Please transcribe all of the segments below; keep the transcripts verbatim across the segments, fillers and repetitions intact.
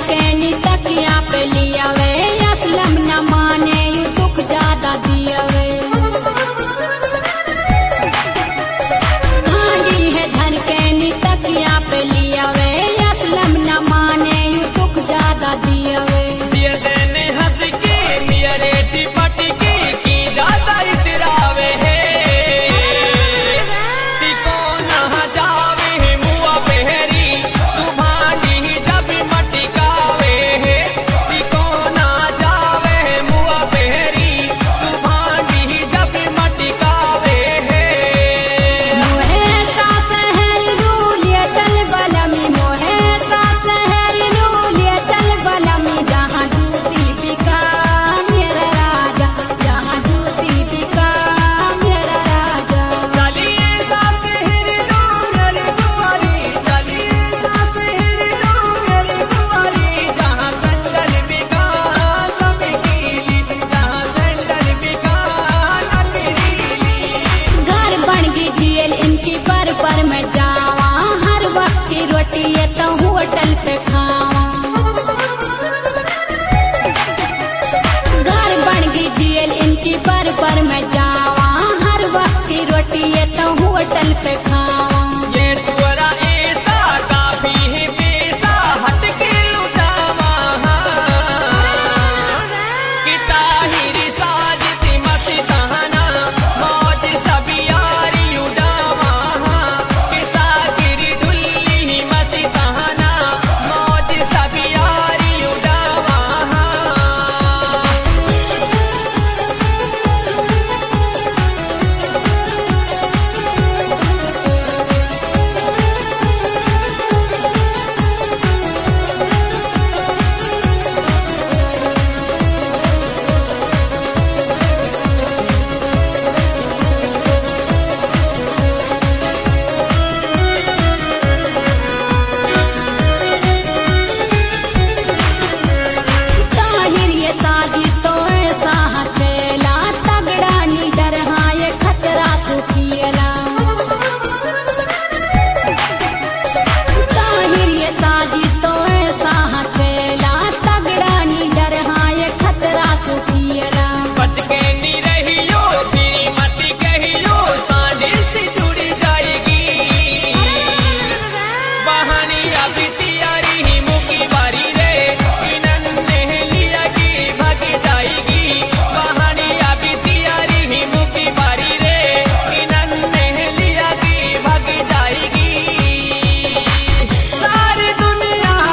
के नी तकिया पे लियावे, असलम न माने यू दुख ज्यादा दियावे। भांडी है धन के नी तकिया पे लियावे, असलम न माने यू दुख ज्यादा दियावे। जेल इनकी पर पर मैं जावा, हर वक्त की रोटी ये तो होटल पे खावा। घर बन गई जेल इनकी पर पर मैं जावा, हर वक्त की रोटी ये तो होटल पे खावा। ये सुअरा ऐसा काफी है पैसा हट के लुटावा, कि ताहिरी साजिद मस्ताना मौज सभी यारी उड़ावा, कि सागिरी दुल्ली मस्ताना मौज सभी यारी उड़ावा। ताहिर ये साजी तो ऐसा हचेला, तगड़ा नीडर हाँ ये खतरा सुखियला। ताहिर ये साजी तो ऐसा हचेला, तगड़ा नीडर हाँ ये खतरा सुखियला। बच के नी रहियो तेरी मत कहियो, सांझे से जुड़ी जाएगी बहानी अभी तैयारी ही मुकी बारी रे, इन्होंने लिया की भाग जाएगी बहानी अभी तैयारी ही मुकी बारी रे, इन्होंने लिया की भाग जाएगी। सारी दुनिया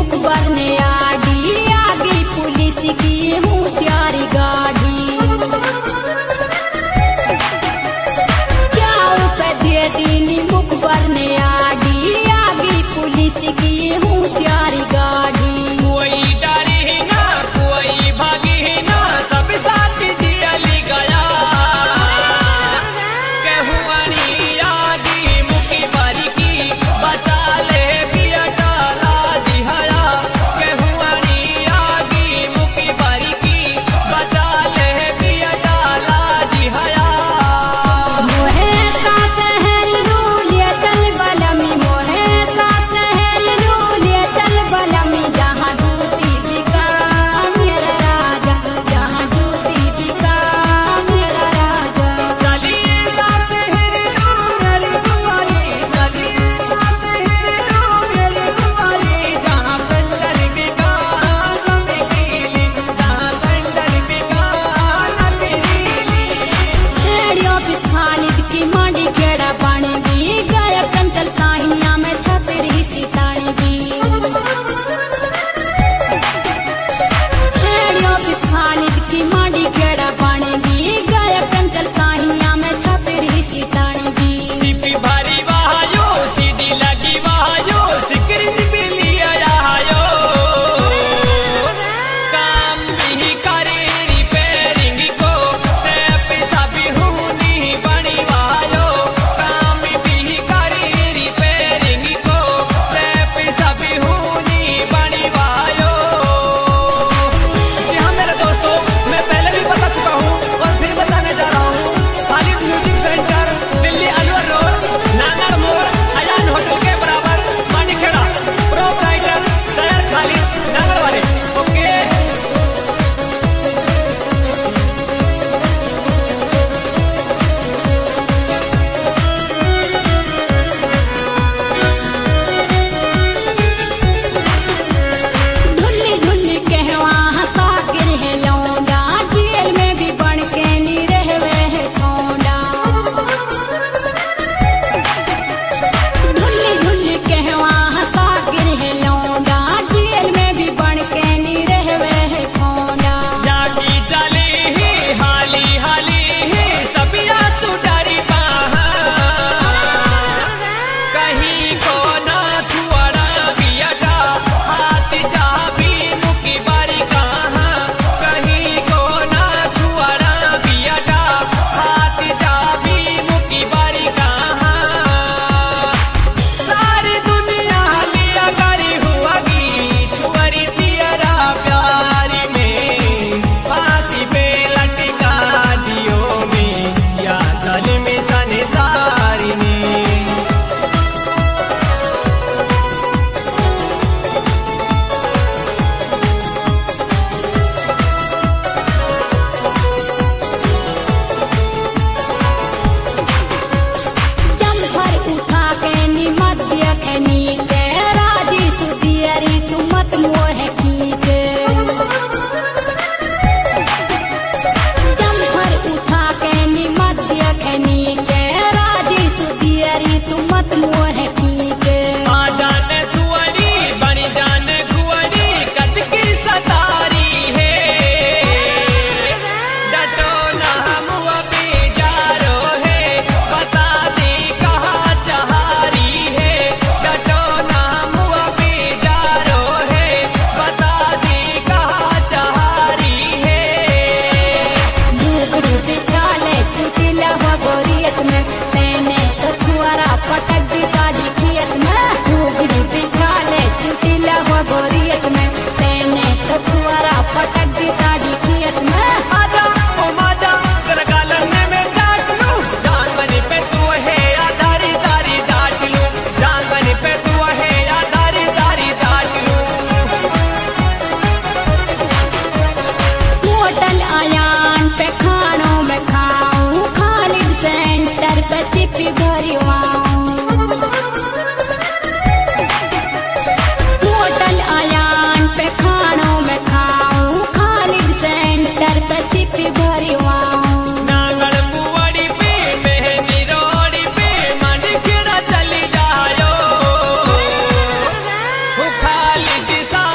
मुखबर ने आडी आगे पुलिस की हूँ चारी गाड़ी क्या पे दे दीनी मुखबर ने आडी आगे पुलिस की हूँ चारी गाड़ी कोई डरी ना कोई भागी ना सब साथ जियली गया केहुआनी आगी मुकी बारी की बचा ले पिया डाला दिहाया केहुआनी आगी मुकी बारी की बचा ले पिया डाला दिहाया मोहे सा सहल रूलिया चल बलमी मोहे सा सहल रूलिया चल बलमी जहाँ जूती बिका मेरा राजा जहाँ जूती बिका मेरा राजा चलिए सास हेरे रो मेरी कुंवारी चलिए सास हेरे रो मेरी कुंवारी जहाँ संडल बिका न मिली जहाँ संडल बिका न मिली हेडी ऑफिस खालिद की मांडी खेड़ा पानी दी गायब कंचल साहिनिया में छतरी सितानी दी हेडी ऑफिस खालिद की मांडी खेड़ा पानी दी गायब कंचल साहिनिया में छतरी सितानी दी सीपी भारी वहायो सीधी लगी वहायो सिकरित बिली आयो काम भी करे रिपेयरिंग को ते पैसा भी हुनी बनी वहायो काम भी करे रिपेयरिंग को ते पैसा भी हुनी बनी वहायो जी हाँ मेरे दोस्तों मैं पहले भी बता चुका हूँ और फिर बताने जा रहा हूँ Khalid music centre Delhi Alwar road Nangar मोड़ अजान होटल के बराबर मांडीखेड़ा प्रोपराइटर सैयद खालिद नांगड़ वाले ओके ढुल्ली ढुल्ली कहवा हंसा गिर है लौंडा जेल में भी बन के नी रहवे है ठोंडा ढुल्ली ढुल्ली कहवा हंसा गिर है लौंडा जेल में भी बन के नी रहवे है ठोंडा जागी चली ही हाली हाली ही सबिया सुडारी बाहा कहीं को ना छुआड़ा बियाटा हाथ जा भी मुकी बारी कहाँ कहीं को ना छुआड़ा बियाटा हाथ जा भी मुकी बारी कहाँ सारी दुनिया लिया करी हुआ की छुअरी तियरा प्यारी में फांसी पे लटका दियो में या जालिम संसारी में चंपर उठा के नी मध्य के नीचे राजी सुदियरी तू मत मोह खींचे चंपर उठा के नी मध्य के नीचे राजी सुदियरी तू मत मोह खींचे आ जाने कुंवरी बनी जाने कुंवरी कद की सतारी है डटो ना मुआ पे जारो है बता दे कहाँ चहारी है डटो ना मुआ पे जारो है बता दे कहाँ चहारी है लुगड़ी बिछाले चुटिला हो गोरियत में तेने तो छुआरा पटक दी साड़ी खियत में लुगड़ी बिछाले चुटिला हो गोरियत में तेने तो छुआरा पटक दी साड़ी खियत में आजा ओ माजा तेरा गालन में डांट लूं जान बनी पे तू है या दारी दारी डांट लूं जान बनी पे तू है या दारी दारी डांट लूं होटल आयान पे खानों में खाऊं खालिद सेंटर पे चिप्पी भरवाऊं होटल आयान पे खानों में खाऊं खालिद सेंटर पे चिप्पी भरवाऊं नांगड़ कुंवरी पे मेहंदी रोड़ी पे मांडीखेड़ा चली जायो खालिद सा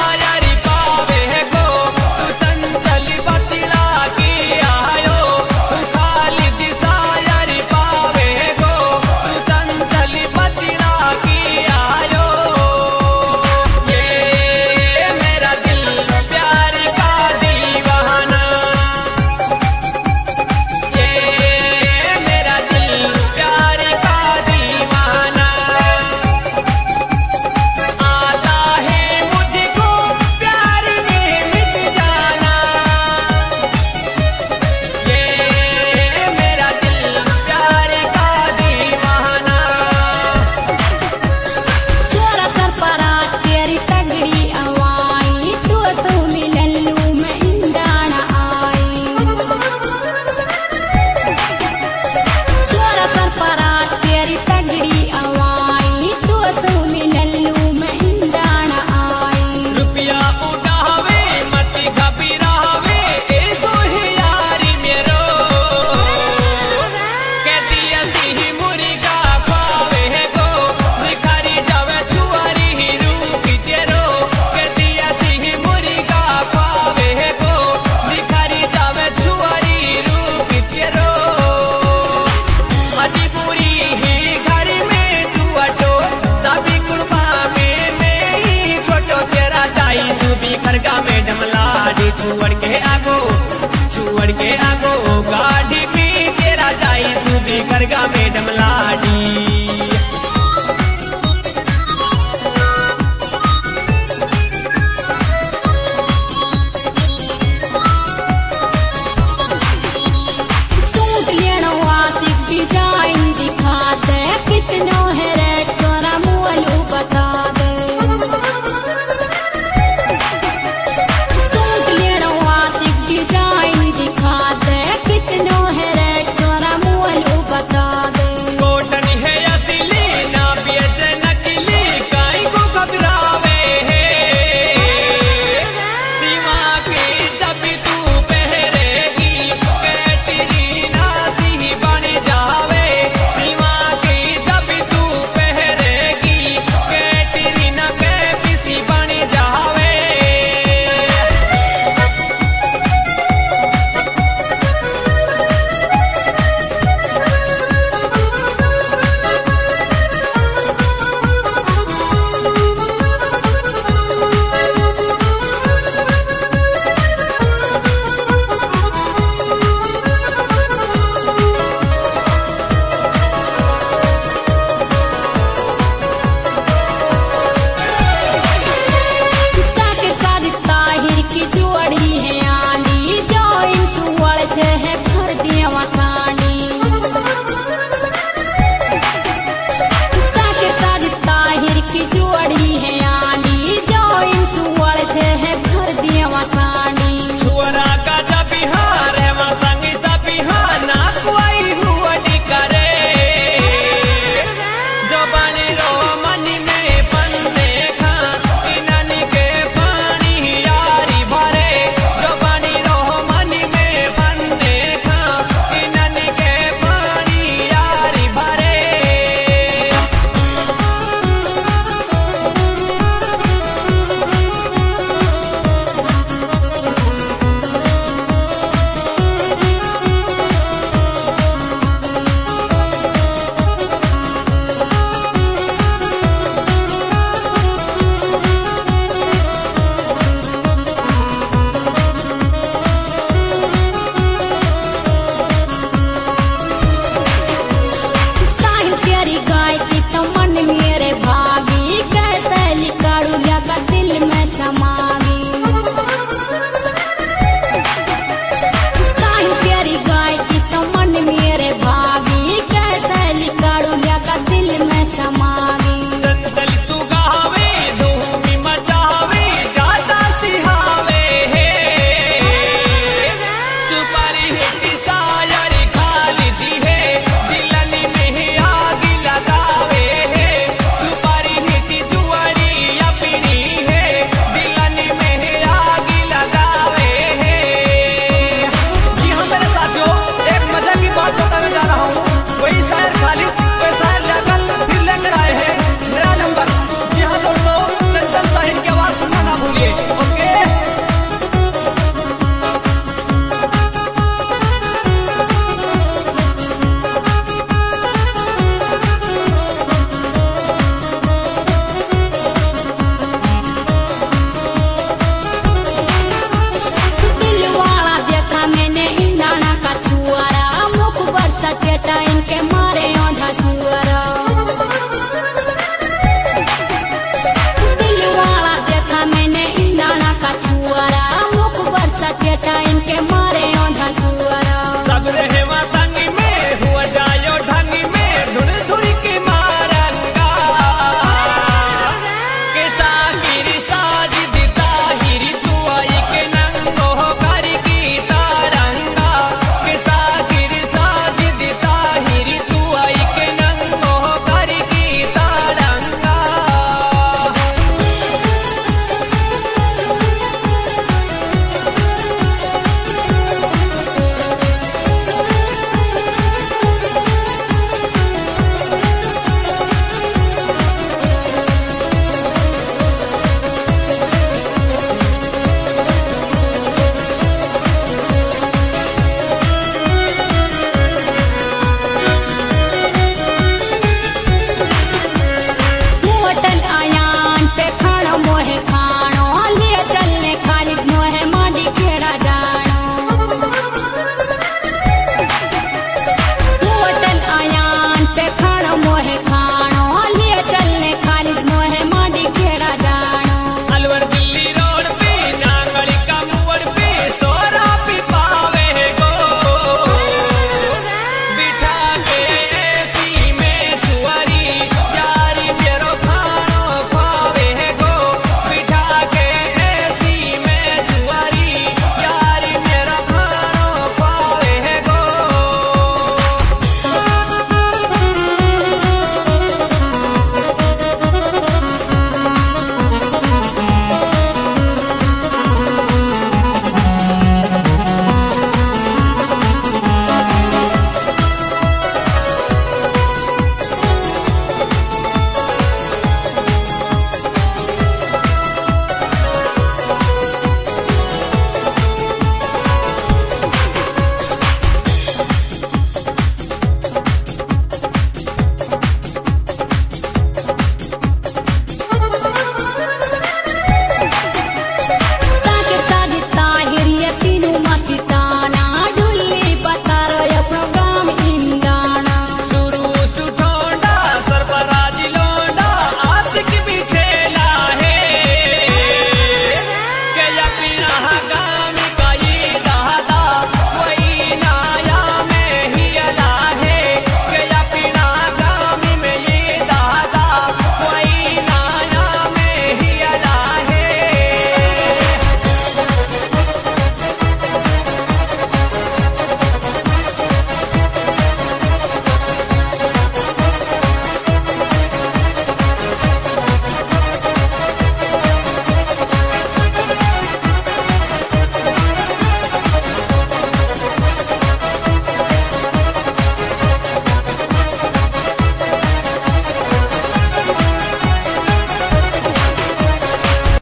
मैडम लाडी छुअर के